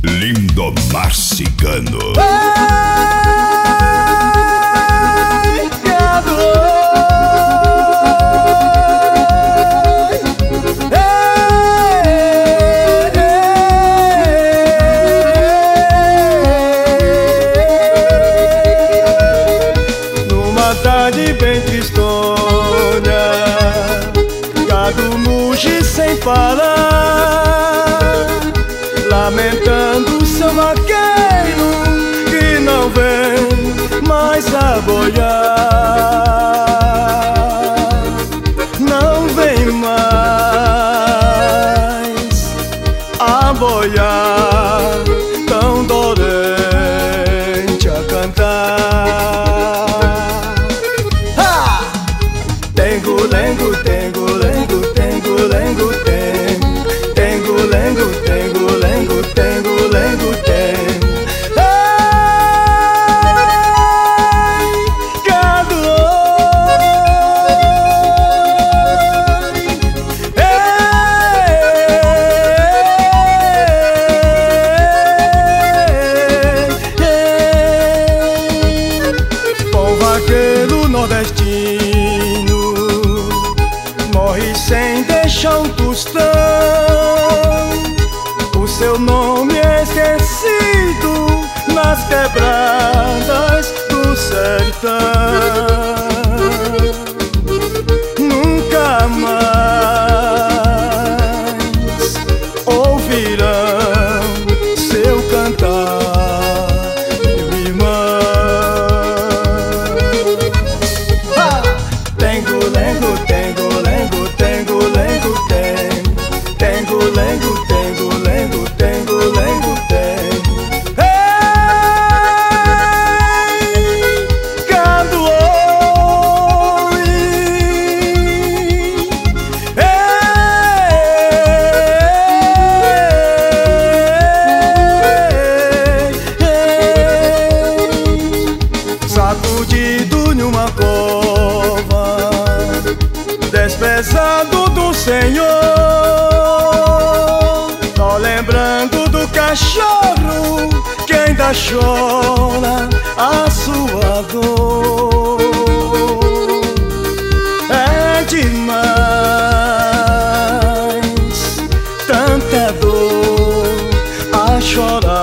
Lindomar Cigano. Numa tarde bem tristonha, gado muge sem parar, lamentando seu vaqueiro que não vem mais a boiar. Não vem mais a boiar, tão dolente a cantar. Ha! Tengo, lengo, tengo, lengo, tengo, lengo, tengo. Tengo, lengo, tengo, lengo, tengo, lengo, tengo. Ei, gado, bom vaqueiro nordestino morre sem deixar um tostão. O seu nome é esquecido nas quebradas do sertão. Nunca mais ouvirão seu cantar, meu irmão. Tengo, lengo, tengo, lengo, tengo, lengo, tengo. Tengo, lengo, tengo, lengo, tengo, lengo, tengo. Ei, gado, oi. Sacudido numa cova, desprezado do Senhor, só lembrando do cachorro que ainda chora a sua dor. É demais tanta dor a chorar.